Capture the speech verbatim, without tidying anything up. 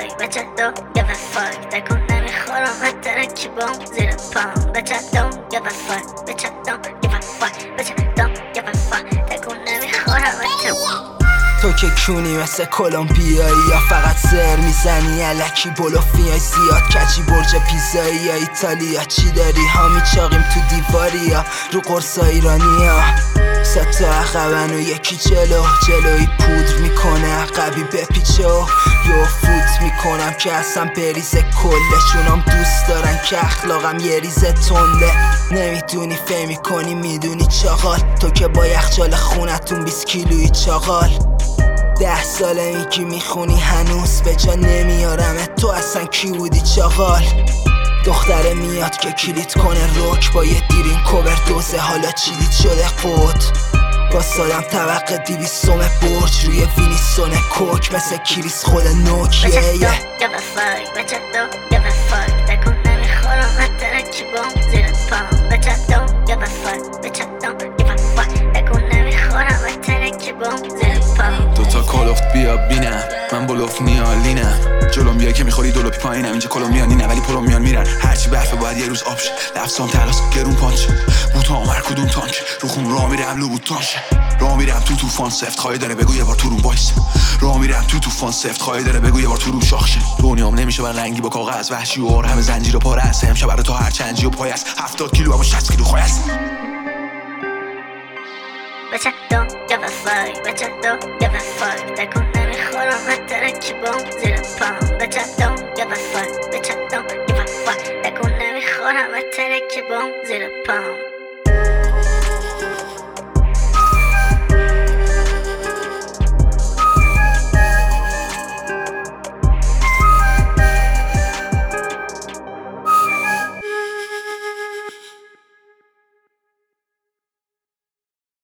فای بچه دو یه وفای تکون نمیخورم ترکی بام زیر پام بچه دو یه وفای بچه دو یه وفای بچه دو یه وفای تکون نمیخورم تو که کونی مثل کلمبیایی یا فقط سر میزنی الکی بلوفیای زیاد کچی برج پیزایی یا ایتالیا چی داری ها میچاقیم تو دیواری یا رو قرصا ایرانی ها ستا عقبن و یکی جلو جلوی پودر میکنه عقبی بپیچه و یو فوت میکنم که اصلا بریزه کلشونم دوست دارن که اخلاقم یه ریزه تنده نمیدونی فهمی کنی میدونی چاقال تو که با یخچال خونتون بیست کیلویی چاقال ده ساله میگی میخونی هنوز به جا نمیارم تو اصلا کی بودی چاقال دختره میاد که کلید کنه روک با یه دیرین کوبردوزه حالا چیلیت شده قد باستادم طبق دیویستوم برج روی وینیسون کوک مثل کریس خود نوکیه بچه دو یه وفای بچه دو یه وفای تکون نمیخورم ترکی بام زیر پام بچه دو یه وفای بچه دو یه وفای تکون نمیخورم ترکی بام زیر پام دوتا کلوفت بیا بینم من بلوف نیالینم جلوم بیا که میخوری دولوپی پایینم اینجا کلومیانی نه ولی پلومیان میرن هرچی برفه باید یه روز آب شه لفظام تلاس گرون پانچ بوتا هر کدوم تانک رو خون راه میرم لو بوتان شه راه میرم تو توفان سفت خواهی داره بگو یه بار تو روم وایس راه میرم تو توفان سفت خواهی داره بگو یه بار تو روم شاخ شه دنیام نمیشه من رنگی با کاغذ وحشی و همه زنجیر و پاره است امشب برای تو هر چنجی و پای است هفتاد کیلو اما شصت کیلو خواهی است بچه دو یه وفای بچه دو یه وفای تکون نمیخورم ترکی بام زیر پام بچه دو یه وفای بچه دو یه وفای تکون نمیخورم ترکی بام زیر پام